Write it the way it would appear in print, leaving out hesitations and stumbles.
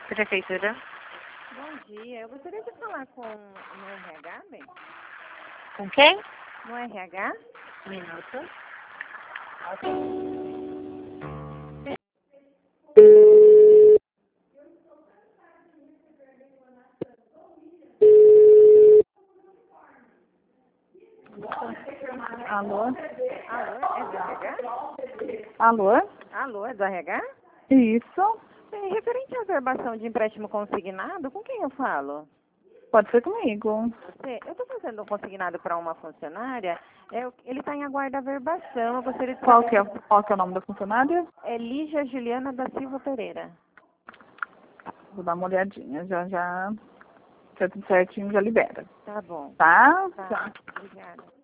Prefeitura. Bom dia, eu gostaria de falar com no RH, bem? Com quem? No RH? Um minuto. Alô? Alô, é do RH? Alô? Alô, é do RH? Isso? Referente à verbação de empréstimo consignado, com quem eu falo? Pode ser comigo. Eu estou fazendo um consignado para uma funcionária, ele está em aguardo da verbação, eu gostaria de Qual saber... que é o nome da funcionária? É Lígia Juliana da Silva Pereira. Vou dar uma olhadinha, já tudo certinho, já libera. Tá bom. Tá? Tá, obrigada.